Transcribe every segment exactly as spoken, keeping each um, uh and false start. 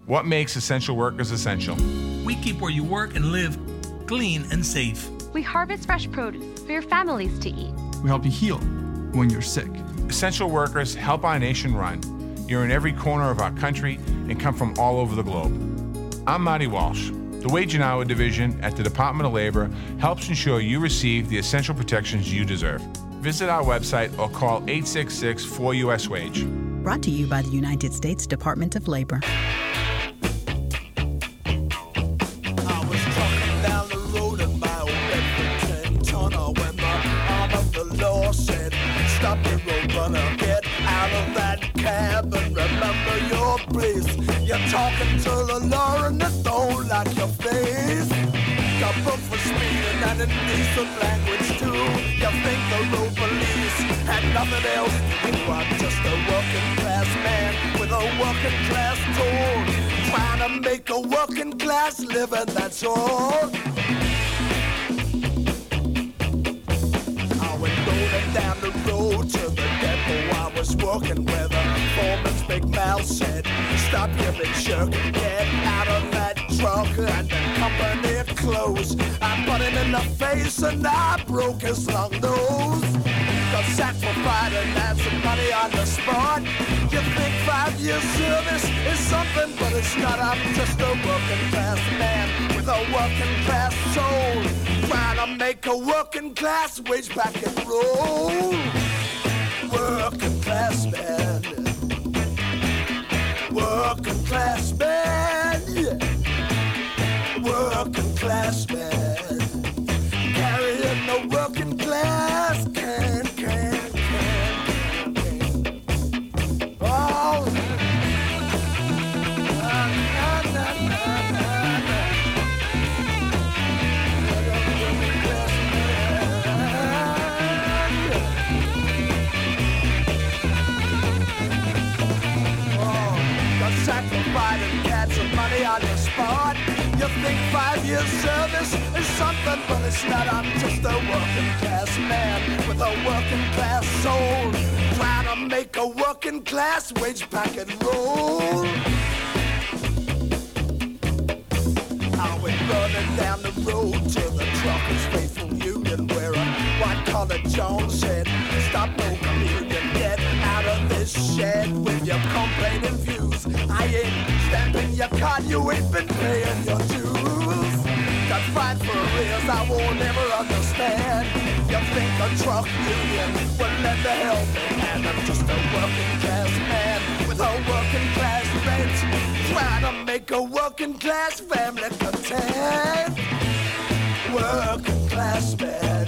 What makes essential workers essential? We keep where you work and live clean and safe. We harvest fresh produce for your families to eat. We help you heal when you're sick. Essential workers help our nation run. You're in every corner of our country and come from all over the globe. I'm Marty Walsh. The Wage and Hour Division at the Department of Labor helps ensure you receive the essential protections you deserve. Visit our website or call eight six six, four U S WAGE. Brought to you by the United States Department of Labor. Stop the road runner, get out of that cab and remember your place. You're talking to the law and they don't like your face. Got booked for speeding and indecent language too. You think the road police had nothing else to do? I'm just a working class man with a working class tool, trying to make a working class living, that's all. Down the road to the depot I was working where the foreman's big mouth said, stop your big jerk, get out of that truck, and the company closed. I put him in the face and I broke his long nose. Got sacked for fighting and some money on the spot. You think five years service is something, but it's not. I'm just a working class man with a working class soul, trying to make a working class wage packet roll. Working class man, working class man, yeah. Working class man, carrying the working class can, can, can, can. Oh, na, na, na, na, na, na. Sacrifice and catch some money on the spot. You think five years service is something, but it's not. I'm just a working class man with a working class soul, trying to make a working class wage packet roll. I went running down the road to the truckers' faithful union where a white-collar Jones said, stop no communion, get out of this shed with your complaining views. I ain't stamping your card, you ain't been paying your dues. Got fight for arrears I won't ever understand. You think a truck union will lend a helping hand? I'm just a working class man with a working class rent, trying to make a working class family content. Working class man,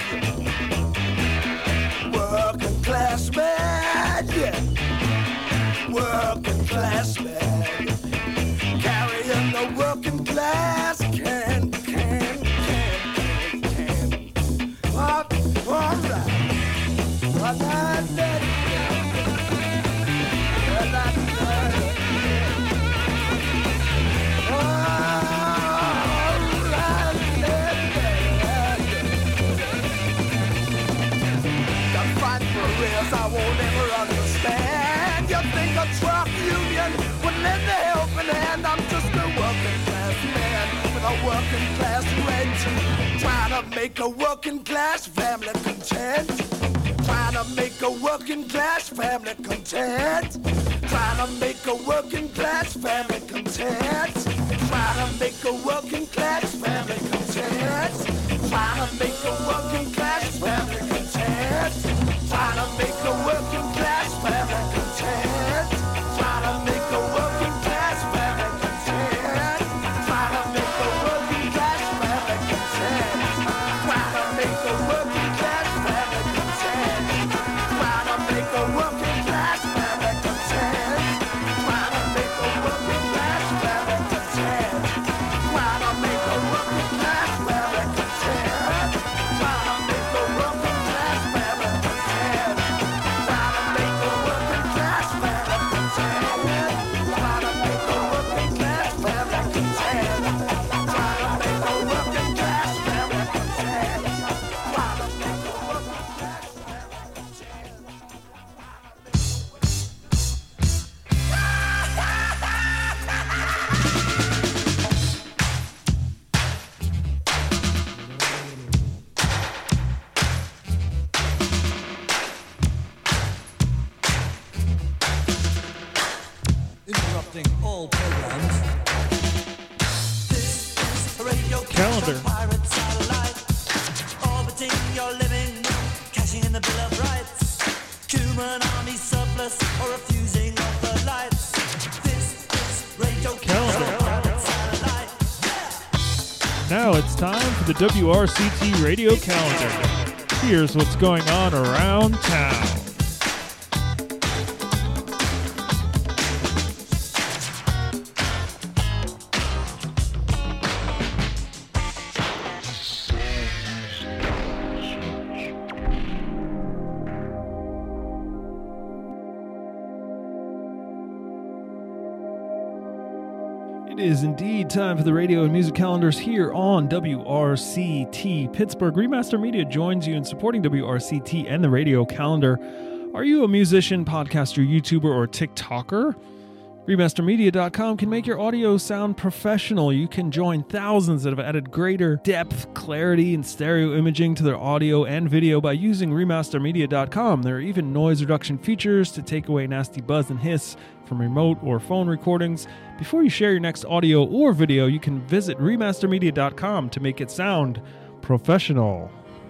working class man, yeah. Working class man, carrying the working class can, can, can, can, can. All, all right. All right. I won't ever understand. You think a truck union would lend a helping hand? I'm just a working class man with a working class rent, trying to make a working class family content. Trying to make a working class family content. Trying to make a working class family content. Trying to make a working class family content. Trying to make a working class family content. Trying to make a working class family content. Trying to make a working class family content. Trying to make a working class family content. Trying to make a working class family content. Trying to make a working class family content. Trying to make a working class family content. Trying to make a working class family content. Trying to make Calendar. Pirate satellite, orbiting your living room, cashing in the Bill of Rights. Human army surplus or refusing of the lights. This is Radio Calendar. Pirate satellite. Now it's time for the W R C T Radio Calendar. Here's what's going on around town. It is indeed time for the radio and music calendars here on W R C T Pittsburgh. Remaster Media joins you in supporting W R C T and the radio calendar. Are you a musician, podcaster, YouTuber, or TikToker? Remaster Media dot com can make your audio sound professional. You can join thousands that have added greater depth, clarity, and stereo imaging to their audio and video by using Remaster Media dot com. There are even noise reduction features to take away nasty buzz and hiss from remote or phone recordings. Before you share your next audio or video, you can visit Remaster Media dot com to make it sound professional.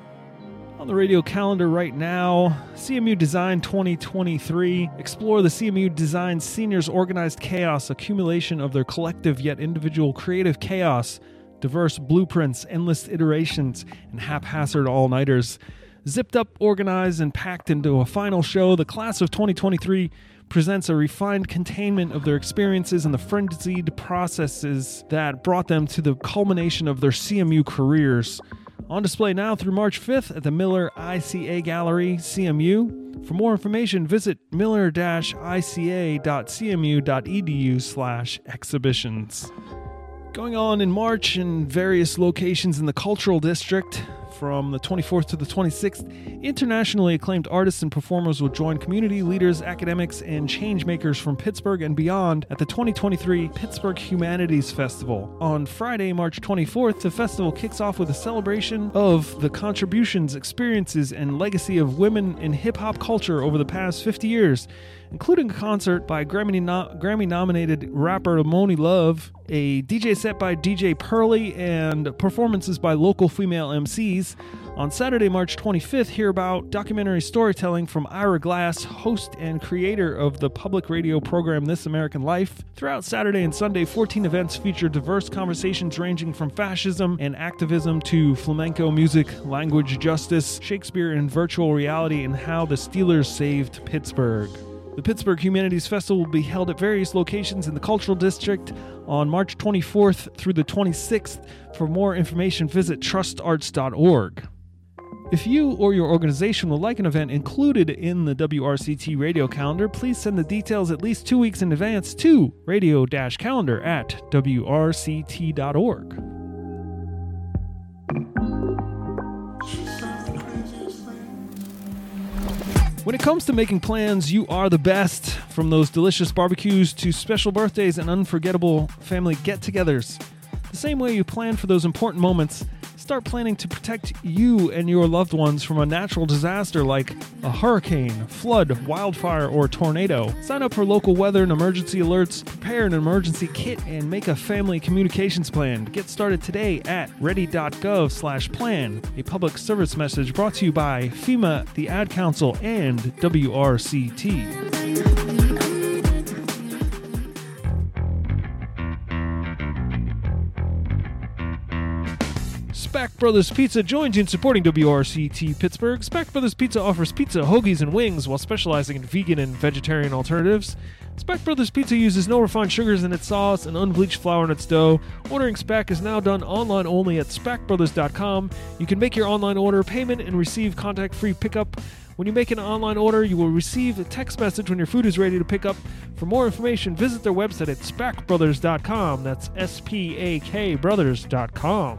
On the radio calendar right now, C M U Design twenty twenty-three. Explore the C M U Design Seniors Organized Chaos, accumulation of their collective yet individual creative chaos, diverse blueprints, endless iterations, and haphazard all-nighters. Zipped up, organized, and packed into a final show, the class of twenty twenty-three presents a refined containment of their experiences and the frenzied processes that brought them to the culmination of their C M U careers. On display now through March fifth at the Miller I C A Gallery, C M U. For more information, visit miller dash I C A dot C M U dot E D U slash exhibitions. Going on in March in various locations in the Cultural District, from the twenty-fourth to the twenty-sixth, internationally acclaimed artists and performers will join community leaders, academics, and changemakers from Pittsburgh and beyond at the twenty twenty-three Pittsburgh Humanities Festival. On Friday, March twenty-fourth, the festival kicks off with a celebration of the contributions, experiences, and legacy of women in hip-hop culture over the past fifty years, including a concert by Grammy-nominated Grammy rapper Moni Love, a D J set by D J Pearly, and performances by local female M Cs. On Saturday, March twenty-fifth, hear about documentary storytelling from Ira Glass, host and creator of the public radio program This American Life. Throughout Saturday and Sunday, fourteen events feature diverse conversations ranging from fascism and activism to flamenco music, language justice, Shakespeare and virtual reality, and how the Steelers saved Pittsburgh. The Pittsburgh Humanities Festival will be held at various locations in the Cultural District on March twenty-fourth through the twenty-sixth. For more information, visit trust arts dot org. If you or your organization would like an event included in the W R C T radio calendar, please send the details at least two weeks in advance to radio-calendar at W R C T dot org. When it comes to making plans, you are the best. From those delicious barbecues to special birthdays and unforgettable family get-togethers. The same way you plan for those important moments, start planning to protect you and your loved ones from a natural disaster like a hurricane, flood, wildfire, or tornado. Sign up for local weather and emergency alerts, prepare an emergency kit, and make a family communications plan. Get started today at ready.gov slash plan. A public service message brought to you by FEMA, the Ad Council, and W R C T. Spack Brothers Pizza joins you in supporting W R C T Pittsburgh. Spack Brothers Pizza offers pizza, hoagies, and wings while specializing in vegan and vegetarian alternatives. Spack Brothers Pizza uses no refined sugars in its sauce and unbleached flour in its dough. Ordering Spack is now done online only at spack brothers dot com. You can make your online order, payment, and receive contact-free pickup. When you make an online order, you will receive a text message when your food is ready to pick up. For more information, visit their website at spack brothers dot com. That's S P A K brothers dot com.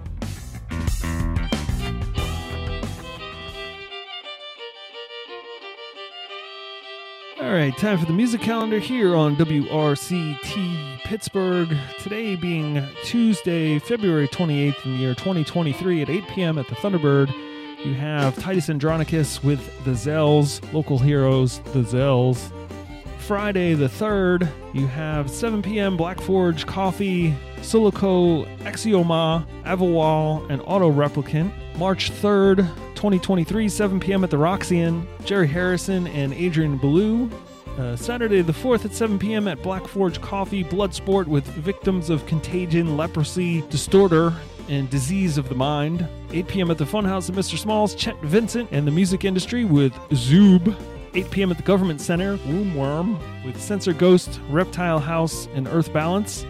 All right, time for the music calendar here on W R C T Pittsburgh. Today being Tuesday, February twenty-eighth in the year twenty twenty-three at eight p.m. at the Thunderbird. You have Titus Andronicus with the Zells, local heroes, the Zells. Friday the third, you have seven p.m. Black Forge Coffee, Silico, Axioma, Avowal, and Auto Replicant. March third, twenty twenty-three, seven p.m. at the Roxy-In, Jerry Harrison and Adrian Ballou. Uh, Saturday the fourth at seven p.m. at Black Forge Coffee, Bloodsport with Victims of Contagion, Leprosy, Distorter, and Disease of the Mind. eight p.m. at the Funhouse at Mister Smalls, Chet Vincent and the Music Industry with Zoob. eight p.m. at the Government Center, Wombworm with Censor Ghost, Reptile House, and Earth Balance.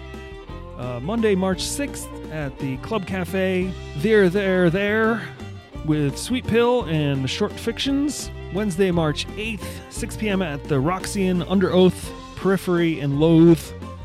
Uh, Monday, March sixth at the Club Cafe, There, There, There with Sweet Pill and Short Fictions. Wednesday, March eighth, six p.m. at the Roxy-In, Under Oath, Periphery, and Loathe.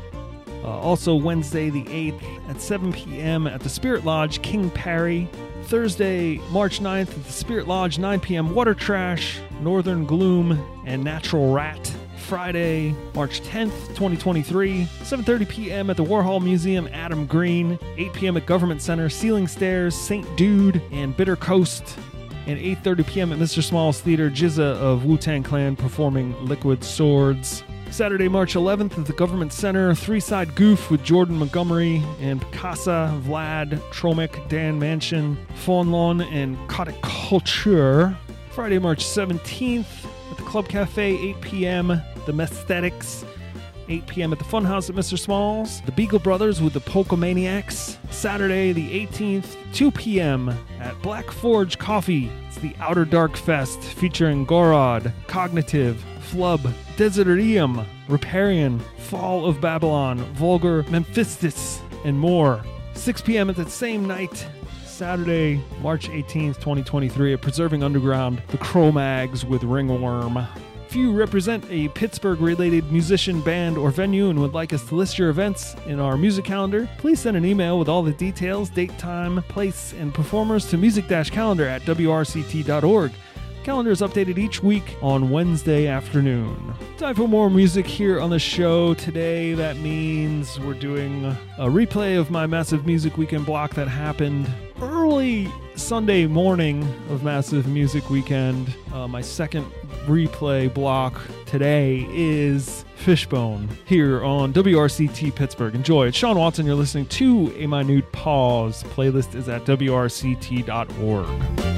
Uh, also Wednesday the eighth at seven p.m. at the Spirit Lodge, King Parry. Thursday, March ninth at the Spirit Lodge, nine p.m. Water Trash, Northern Gloom, and Natural Rat. Friday, March tenth, twenty twenty-three, seven thirty p.m. at the Warhol Museum, Adam Green. eight p.m. at Government Center, Ceiling Stairs, Saint Dude, and Bitter Coast. And eight thirty p.m. at Mister Smalls Theater, Jizza of Wu-Tang Clan performing Liquid Swords. Saturday, March eleventh at the Government Center, Three-Side Goof with Jordan Montgomery and Picasa, Vlad, Tromic, Dan Mansion, Fawnlawn, and Kotic Culture. Friday, March seventeenth at the Club Cafe, eight p.m. The Mesthetics, eight p.m. at the Funhouse at Mister Smalls, the Beagle Brothers with the Polkamaniacs. Saturday, the eighteenth, two p.m. at Black Forge Coffee. It's the Outer Dark Fest featuring Gorod, Cognitive, Flub, Deserterium, Riparian, Fall of Babylon, Vulgar, Mephistus, and more. six p.m. at that same night, Saturday, March eighteenth, twenty twenty-three, at Preserving Underground, the Cro-Mags with Ringworm. If you represent a Pittsburgh-related musician, band, or venue and would like us to list your events in our music calendar, please send an email with all the details, date, time, place, and performers to music-calendar at w r c t dot org. Calendar is updated each week on Wednesday afternoon. Time for more music here on the show. Today, that means we're doing a replay of my Massive Music Weekend block that happened early Sunday morning of Massive Music Weekend. Uh, my second replay block today is Fishbone here on W R C T Pittsburgh. Enjoy. It's Sean Watson. You're listening to A Minute Pause. Playlist is at w r c t dot org.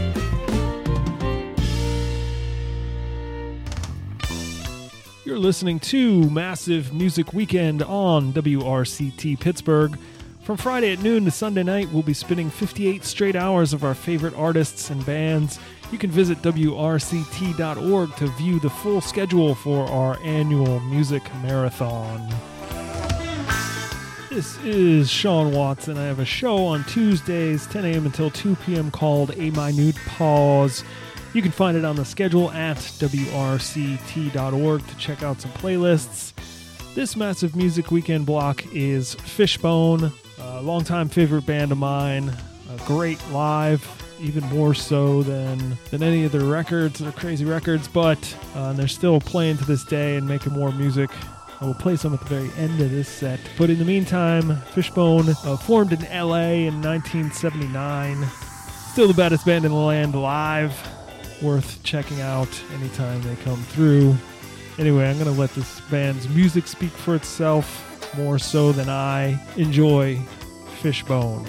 You're listening to Massive Music Weekend on W R C T Pittsburgh. From Friday at noon to Sunday night, we'll be spinning fifty-eight straight hours of our favorite artists and bands. You can visit w r c t dot org to view the full schedule for our annual music marathon. This is Sean Watson. I have a show on Tuesdays, ten a.m. until two p.m. called A Minute Pause. You can find it on the schedule at w r c t dot org to check out some playlists. This Massive Music Weekend block is Fishbone, a longtime favorite band of mine. A great live, even more so than than any of their records. They're crazy records, but uh, they're still playing to this day and making more music. I will play some at the very end of this set. But in the meantime, Fishbone uh, formed in L A in nineteen seventy-nine. Still the baddest band in the land live. Worth checking out anytime they come through. Anyway, I'm going to let this band's music speak for itself more so than I. Enjoy Fishbone.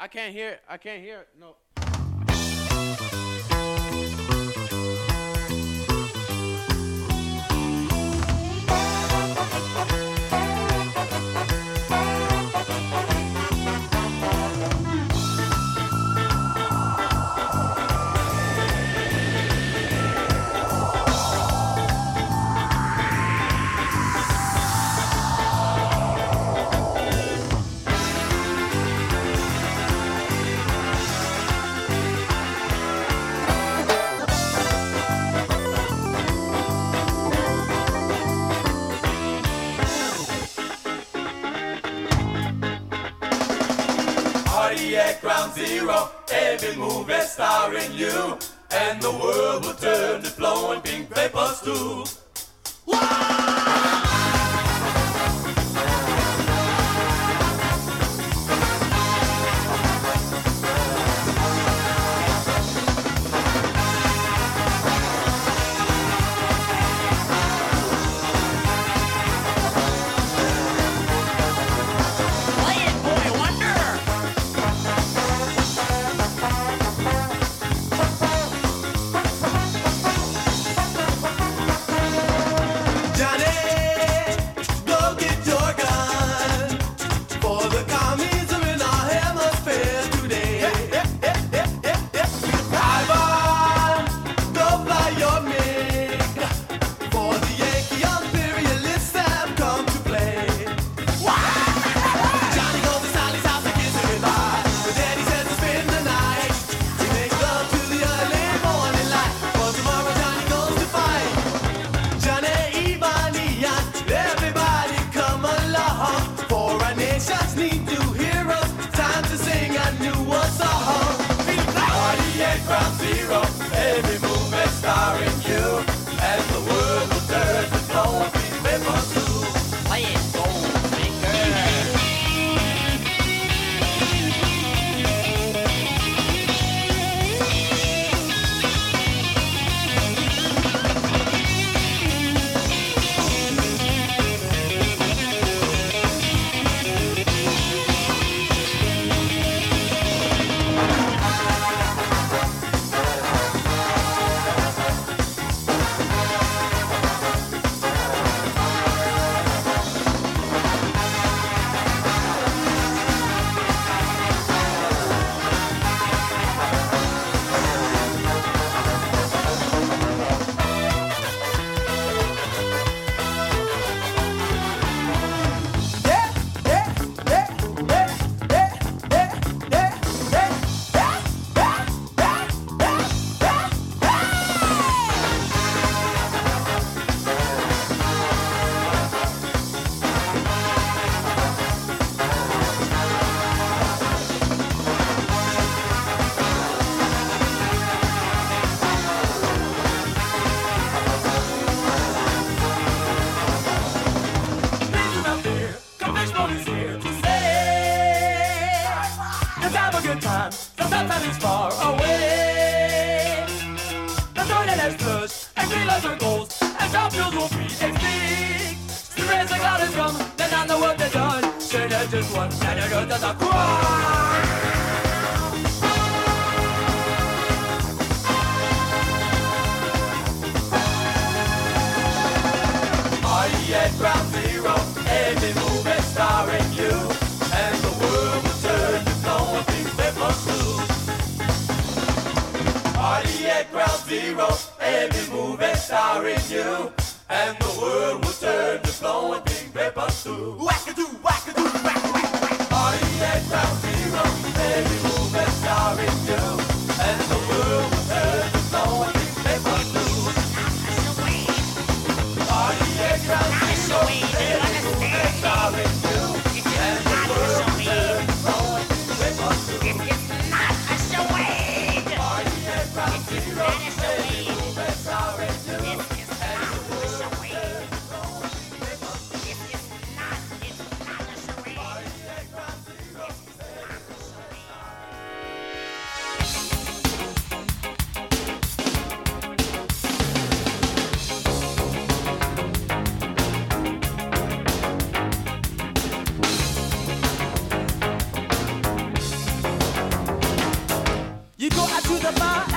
I can't hear it. I can't hear it. No. At ground zero, every move is starring you, and the world will turn to flowing pink paper stew.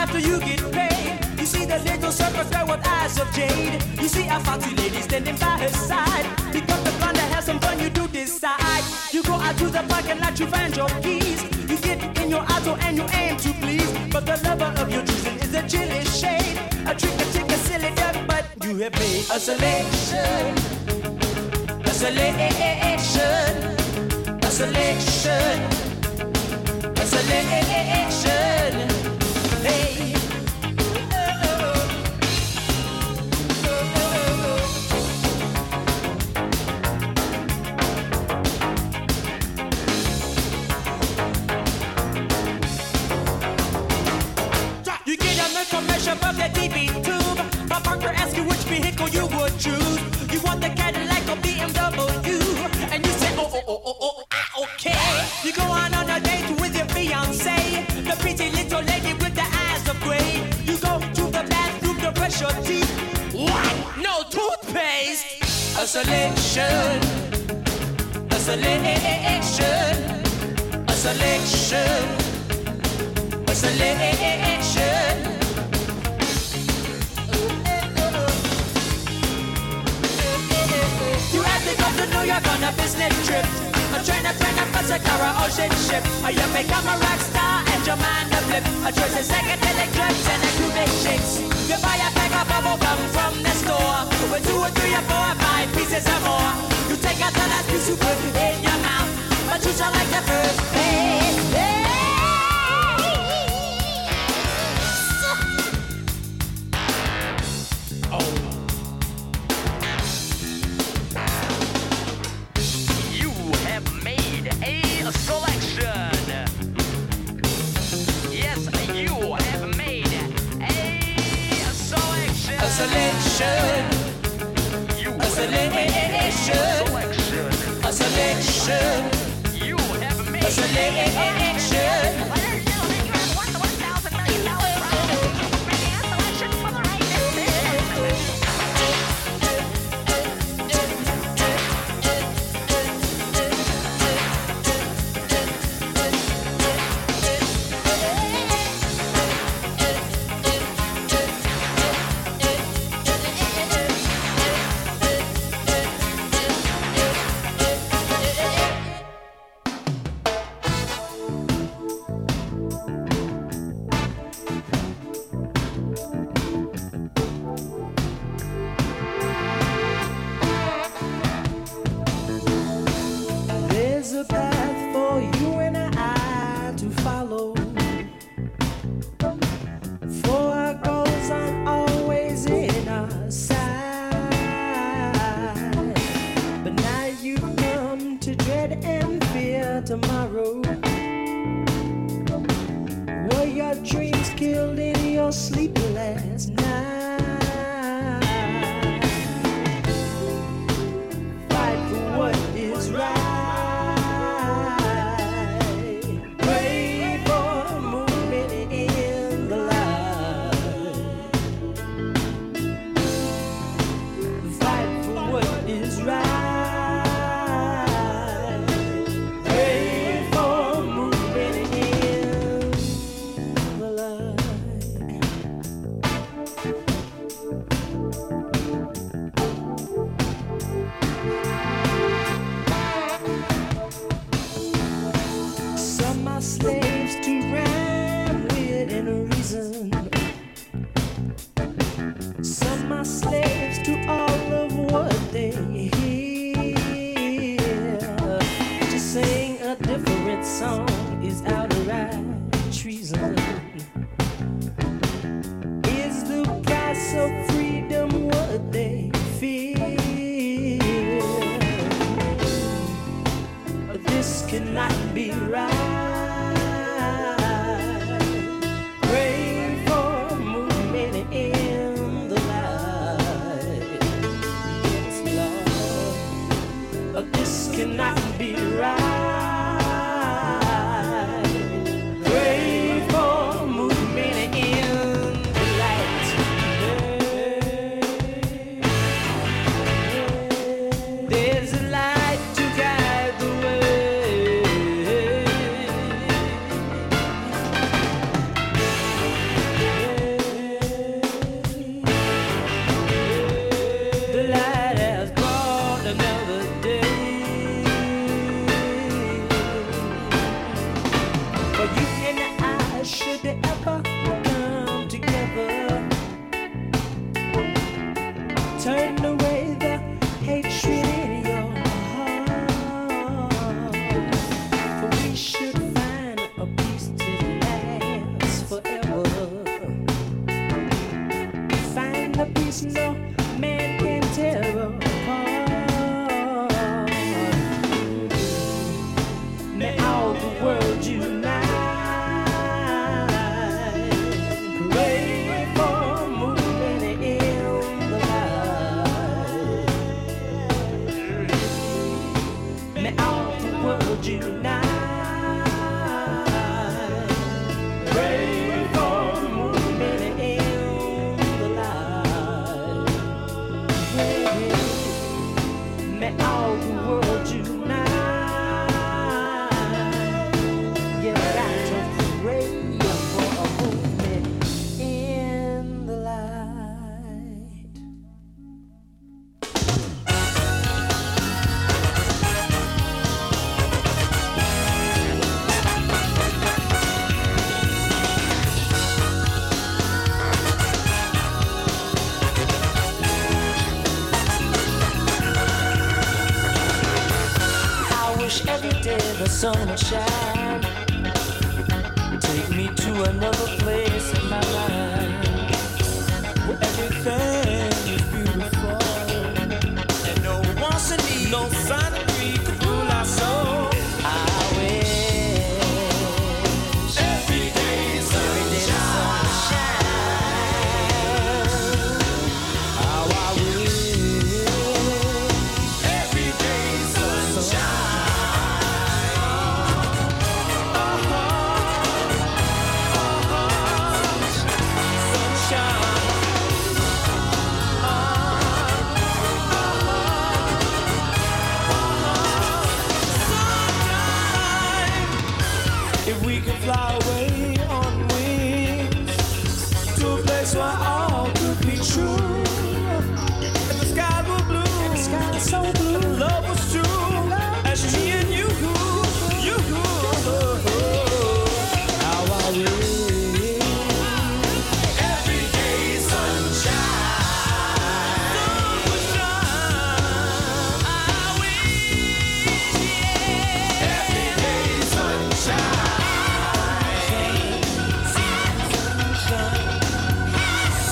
after you get paid. You see the little circus girl with eyes of jade. You see a foxy lady standing by her side. Pick up the blonde to have some fun, you do decide. You go out to the parking lot, you find your keys. You get in your auto and you aim to please. But the lover of your choosing is a chilly shade. A trick, a trick, a silly duck, but you have made a selection. A selection. A selection. A selection. Hey. Commercial of the D B tube. My Parker asks you which vehicle you would choose. You want the Cadillac or B M W, and you say, oh, oh, oh, oh, oh, ah, okay. You go on on a date with your fiancé, the pretty little lady with the eyes of gray. You go to the bathroom to brush your teeth. What? No toothpaste. A selection. A selection. A selection. A selection. You have to go to New York on a business trip. A train, a train, a bus, a car, a ocean ship. Or you become a rock star and your mind a flip. A choice of psychedelic drugs and a crew big chicks. You buy a pack of bubble gum from the store with two or three or four or five pieces or more. You take out the last piece you put in your mouth, but you shall like the first piece. Hey. Selection. You a selection. A selection. You have made a selection. There's a light to guide the way. sunshine. Take me to another place in my life where everything is beautiful and no wants and needs, no sun and breeze could rule our soul. I wish every day sunshine. How I wish every day sunshine. If we could fly away on wings to a place where all could be true, and the skies were blue, and the sky is so blue, and love was true, as me and you, you, how I wish every day sunshine, sunshine. I wish every day sunshine.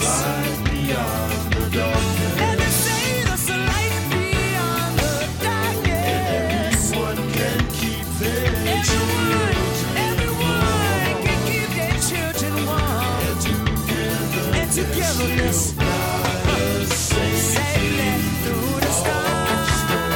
And they say there's a light beyond the darkness. Everyone can keep their children. Everyone can keep their children warm. And togetherness. Sailing through the stars.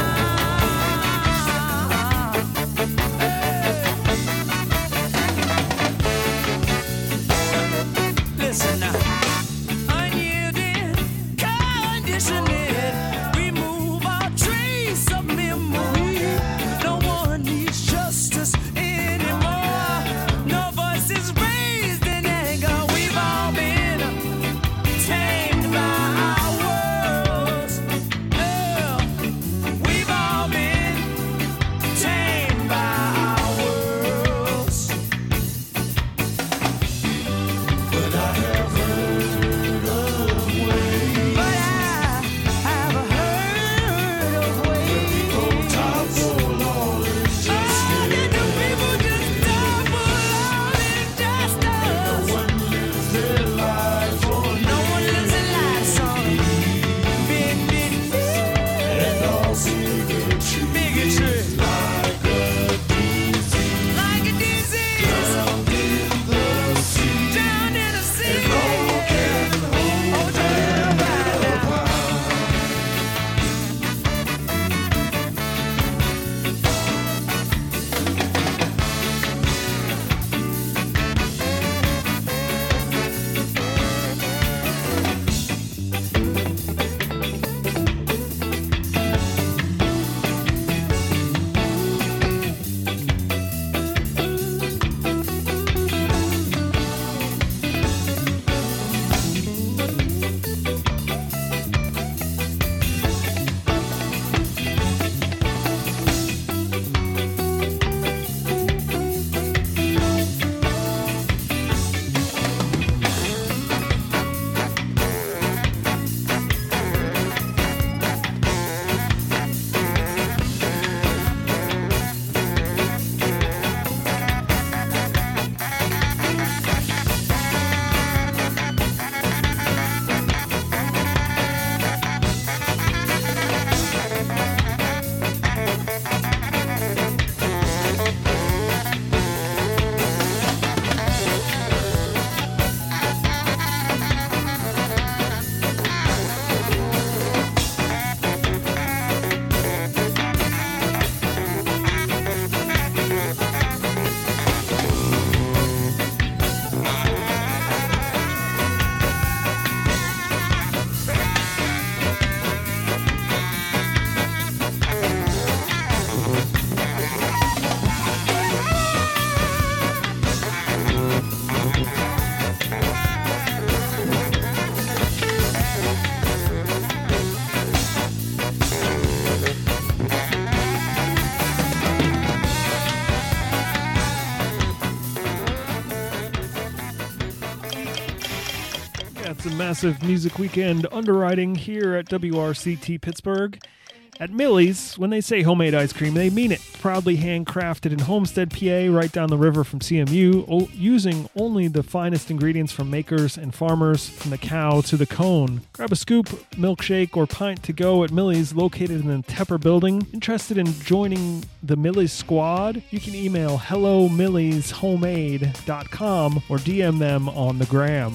Listen now. Unyielding, conditioning, remove all trace of memory. No one needs justice anymore. No voices raised in anger. We've all been tamed by our words. Oh, we've all been tamed by our words. But I have heard of ways. But I have heard of ways. People die for all injustice. Oh, that the people just die for all injustice. No one lives their lives on No one lives their lives on bending and all bigotry. Bigotry. Like a disease. Like a disease. Drowned in the sea. Drowned in the sea. And all can hold their breath. It's a massive music weekend underwriting here at W R C T Pittsburgh. At Millie's, when they say homemade ice cream, they mean it. Proudly handcrafted in Homestead, P A, right down the river from C M U, o- using only the finest ingredients from makers and farmers, from the cow to the cone. Grab a scoop, milkshake, or pint to go at Millie's, located in the Tepper building. Interested in joining the Millie's squad? You can email hello millies homemade dot com or D M them on the gram.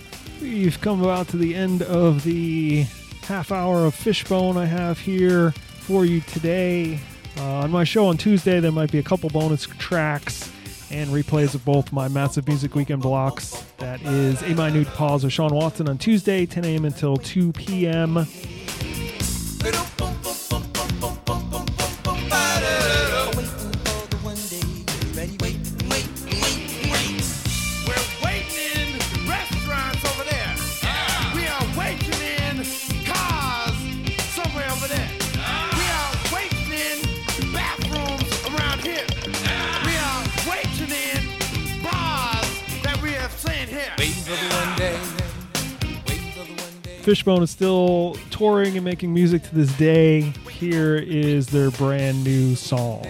We've come about to the end of the half hour of Fishbone I have here for you today. Uh, on my show on Tuesday, there might be a couple bonus tracks and replays of both my massive music weekend blocks. That is A Minute Pause with Sean Watson on Tuesday, ten a.m. until two p.m. Fishbone is still touring and making music to this day. Here is their brand new song.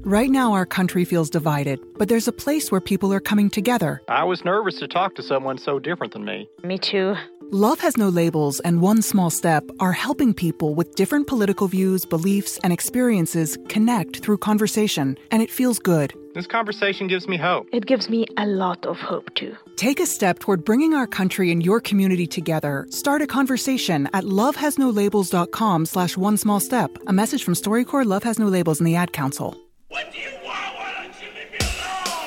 Right now, our country feels divided, but there's a place where people are coming together. I was nervous to talk to someone so different than me. Me too. Love Has No Labels and One Small Step are helping people with different political views, beliefs, and experiences connect through conversation, and it feels good. This conversation gives me hope. It gives me a lot of hope, too. Take a step toward bringing our country and your community together. Start a conversation at lovehasnolabels.com slash one small step. A message from StoryCorps, Love Has No Labels, and the Ad Council. What do you want? Why don't you leave me alone?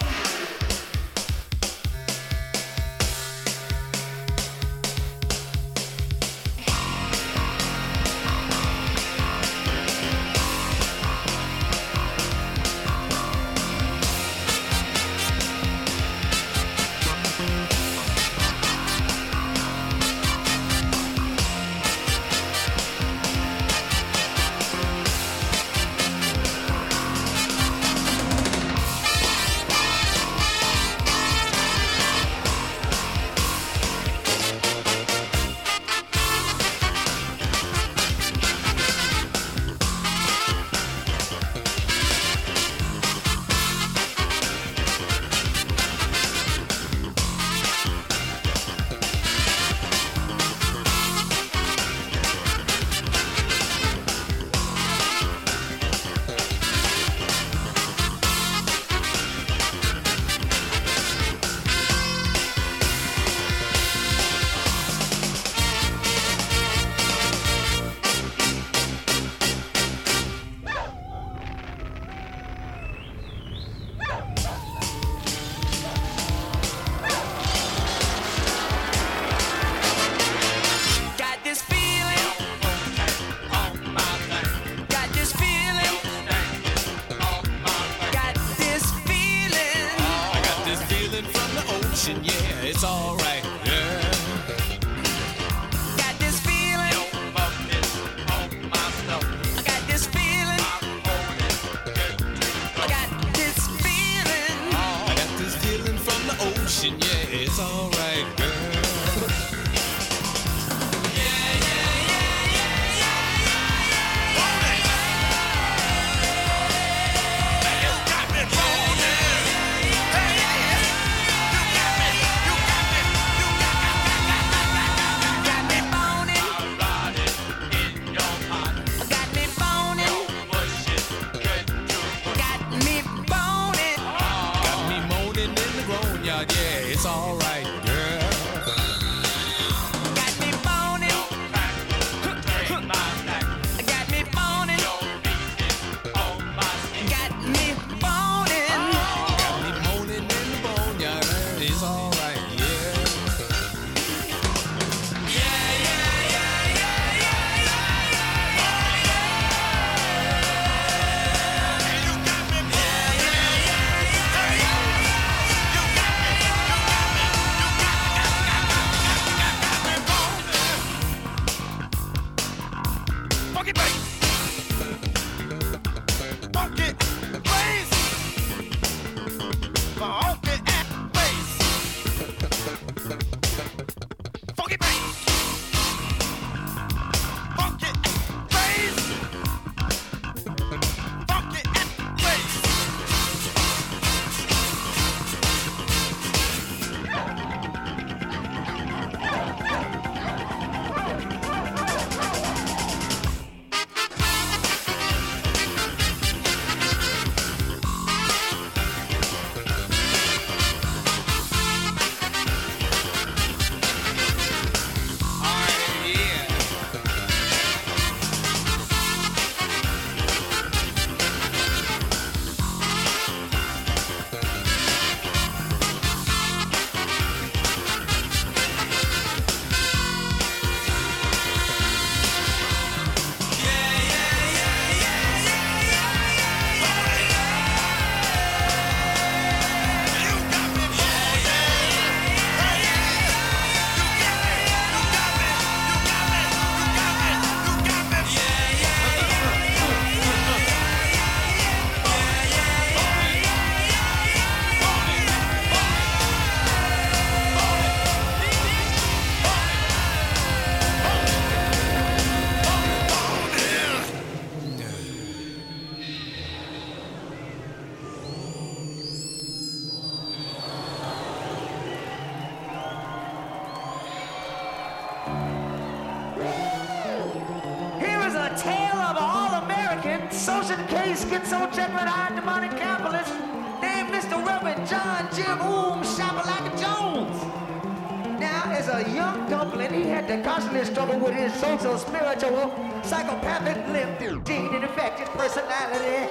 social case, schizo, Jekyll-eyed, demonic capitalist named Mister Reverend John Jim Oom Shabalaka Jones. Now, as a young dumpling, he had to constantly struggle with his social, spiritual, psychopathic, limp, gene and affected personality.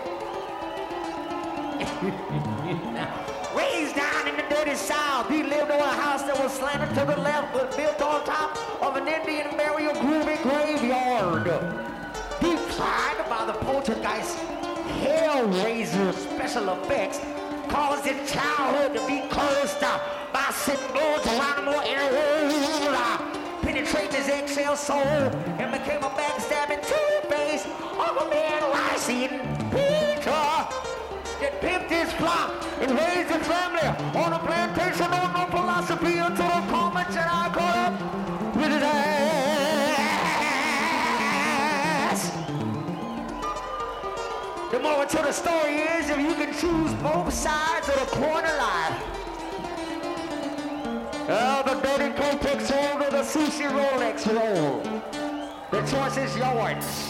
Raised down in the dirty South, he lived in a house that was slanted to the left but built on top of an Indian burial groovy graveyard. Defied by the poltergeist Hellraiser special effects caused his childhood to be cursed by sitting blood Geronimo Arrow, penetrating his eggshell soul and became a backstabbing two-face of a man rice-eating Peter that pimped his flock and raised his family on a plantation on no philosophy until the comet and I caught up with his ass. The moral to the story is if you can choose both sides of the coin of life, oh, the dirty Kotex roll or the sushi Rolex roll, the choice is yours.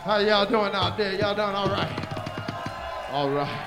How y'all doing out there? Y'all doing all right? All right.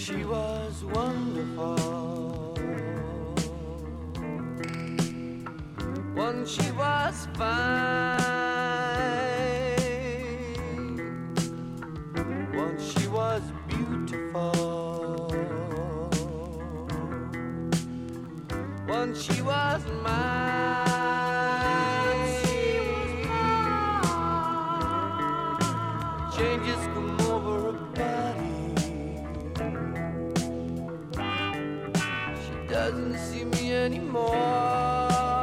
She was wonderful. Once she was fine. Once she was beautiful. Once she was mine. Changes come over her body. She doesn't see me anymore.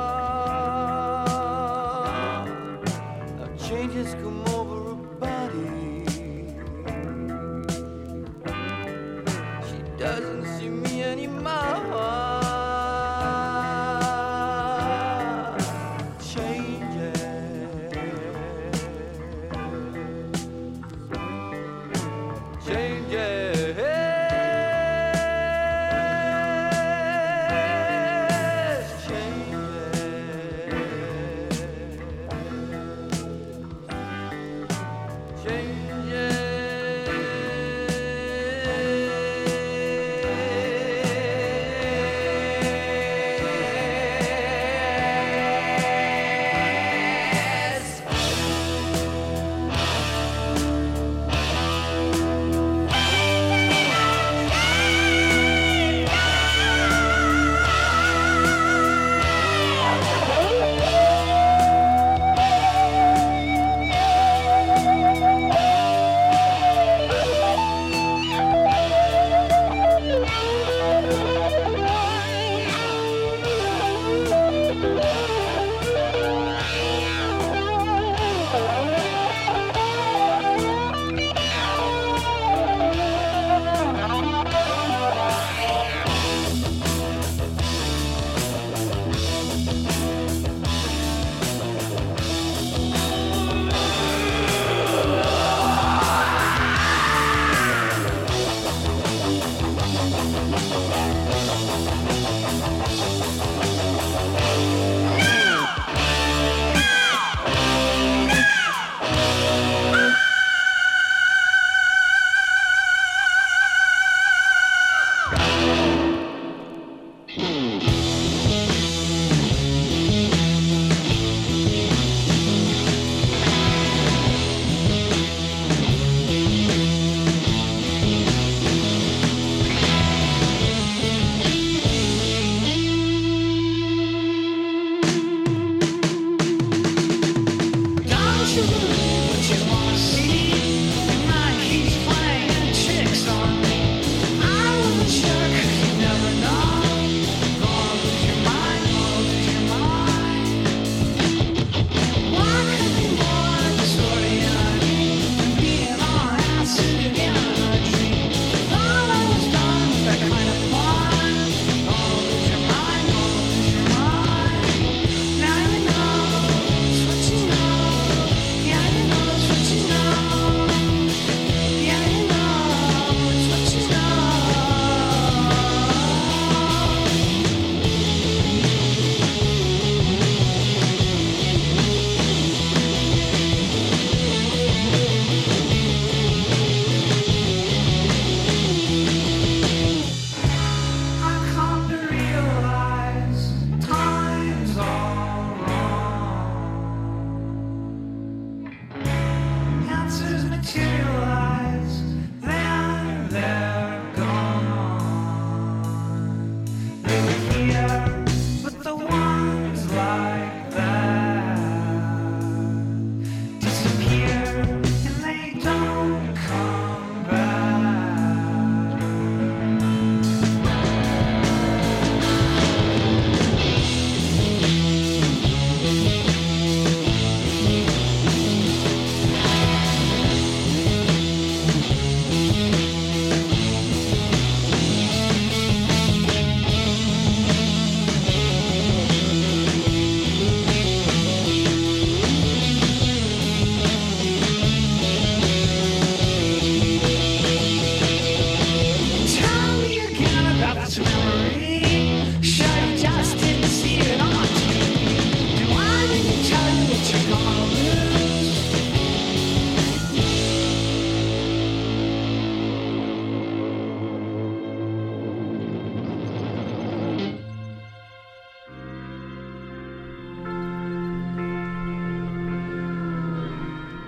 Now changes come over her body. She doesn't see me anymore.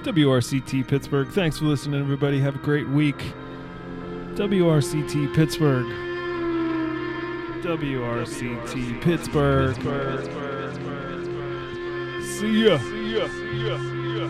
W R C T Pittsburgh. Thanks for listening, everybody. Have a great week. W R C T Pittsburgh. W R C T Pittsburgh. See ya. See ya. See ya.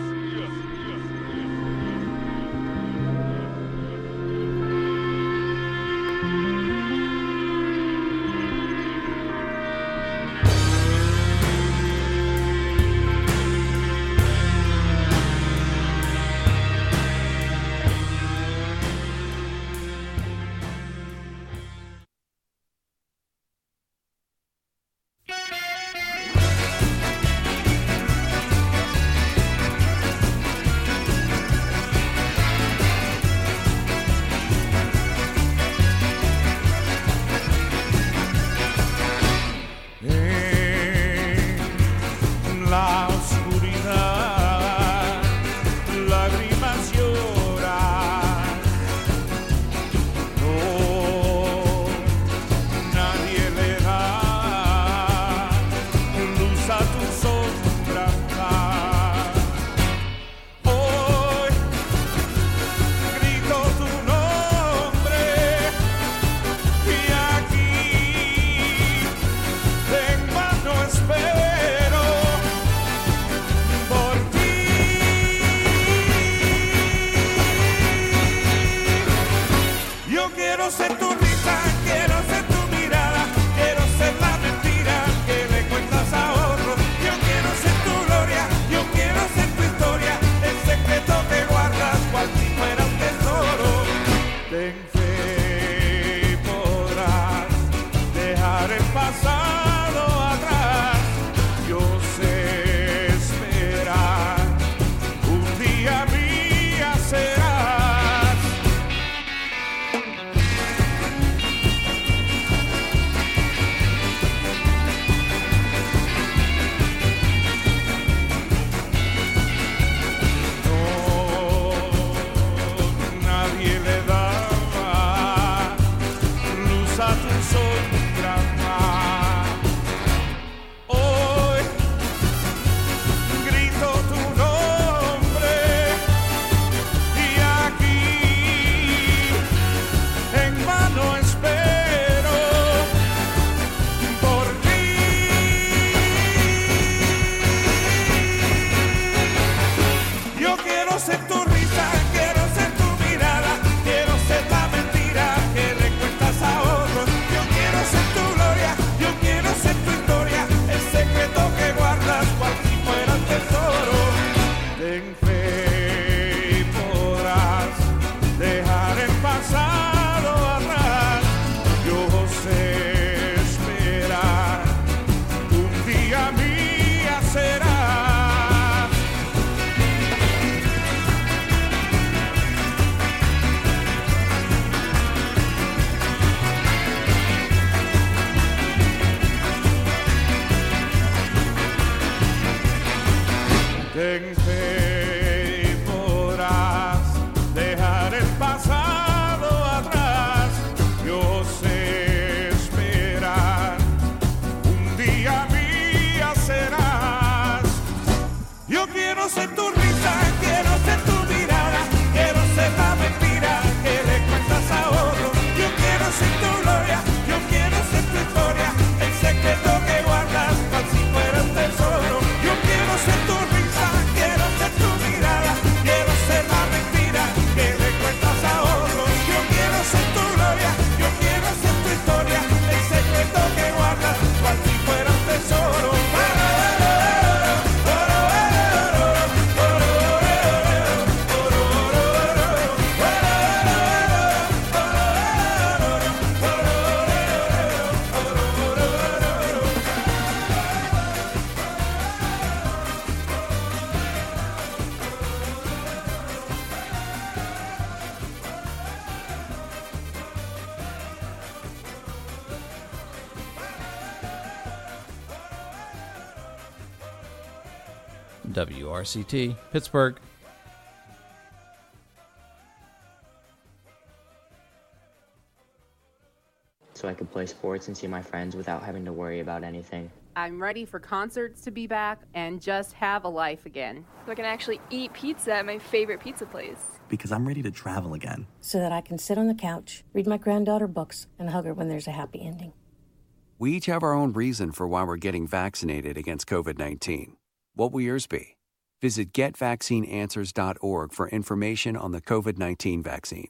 W R C T, Pittsburgh. So I could play sports and see my friends without having to worry about anything. I'm ready for concerts to be back and just have a life again. So I can actually eat pizza at my favorite pizza place. Because I'm ready to travel again. So that I can sit on the couch, read my granddaughter books, and hug her when there's a happy ending. We each have our own reason for why we're getting vaccinated against covid nineteen. What will yours be? Visit get vaccine answers dot org for information on the covid nineteen vaccine.